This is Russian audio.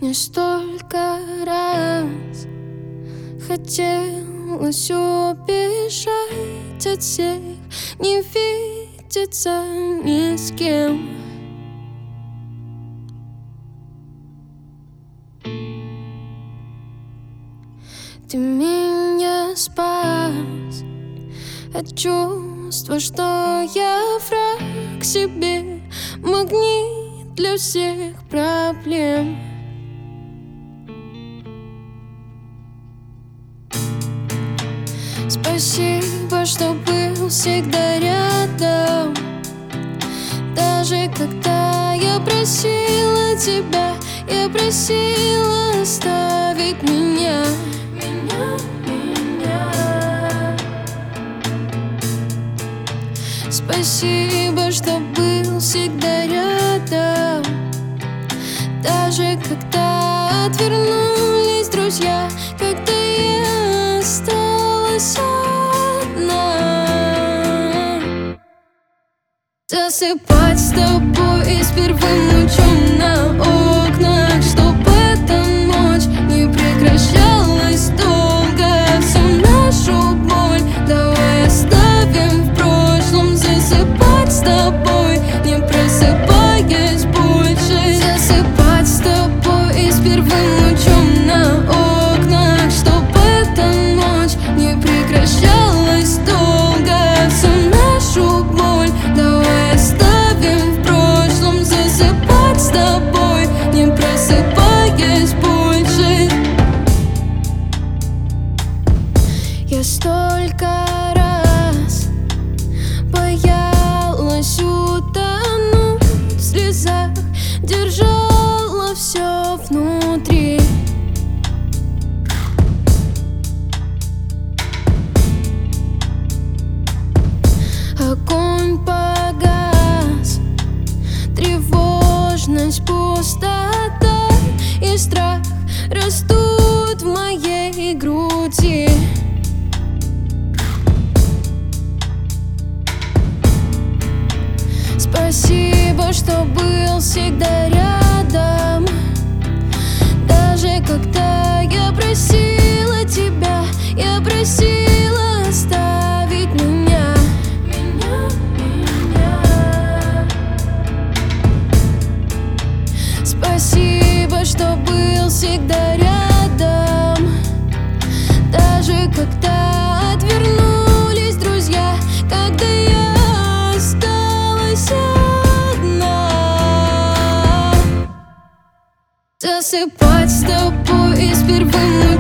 Мне столько раз хотелось убежать от всех, не видеться ни с кем. Ты меня спас от чувства, что я враг себе, магнит для всех проблем. Спасибо, что был всегда рядом, даже когда я просила тебя, я просила оставить меня. Спасибо, что был всегда рядом, даже когда отвернулись друзья, когда я осталась одна. Засыпать с тобой с первым лучом на окнах, чтобы эта ночь не прекращалась долго. Всю нашу боль давай оставим в прошлом. Засыпать с тобой, не просыпаясь больше. Засыпать с тобой с первым лучом на окнах, чтобы эта ночь не прекращалась долго. Всю нашу боль давай оставим в прошлом. Засыпать с тобой, не просыпаясь больше. Я столько раз боялась утонуть в слезах, держала все внутри. Огонь погас, тревожность, пустота и страх растут в моей груди. Спасибо, что был всегда рядом, даже когда я просила тебя, я просила оставить меня. Спасибо, что был всегда рядом, даже когда отвернулись друзья, когда я осталась одна. Засыпать с тобой с первым